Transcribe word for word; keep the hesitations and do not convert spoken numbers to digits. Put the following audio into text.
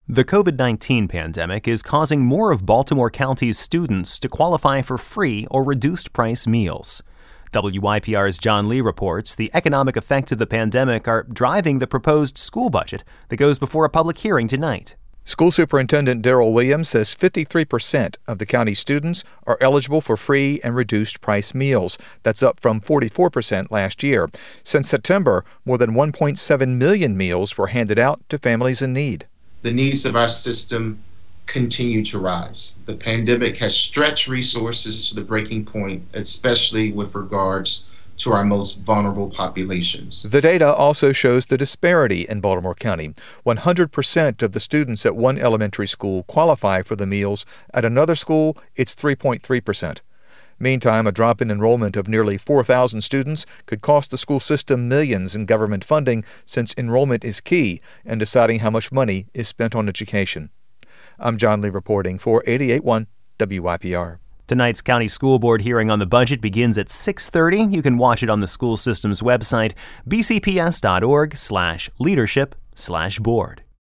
The COVID nineteen pandemic is causing more of Baltimore County's students to qualify for free or reduced price meals. W Y P R's John Lee reports the economic effects of the pandemic are driving the proposed school budget that goes before a public hearing tonight. School Superintendent Daryl Williams says fifty-three percent of the county's students are eligible for free and reduced price meals. That's up from forty-four percent last year. Since September, more than one point seven million meals were handed out to families in need. The needs of our system continue to rise. The pandemic has stretched resources to the breaking point, especially with regards to our most vulnerable populations. The data also shows the disparity in Baltimore County. one hundred percent of the students at one elementary school qualify for the meals. At another school, it's three point three percent. Meantime, a drop in enrollment of nearly four thousand students could cost the school system millions in government funding, since enrollment is key in deciding how much money is spent on education. I'm John Lee reporting for eighty-eight point one W Y P R. Tonight's county school board hearing on the budget begins at six thirty. You can watch it on the school system's website, b c p s dot org slash leadership slash board.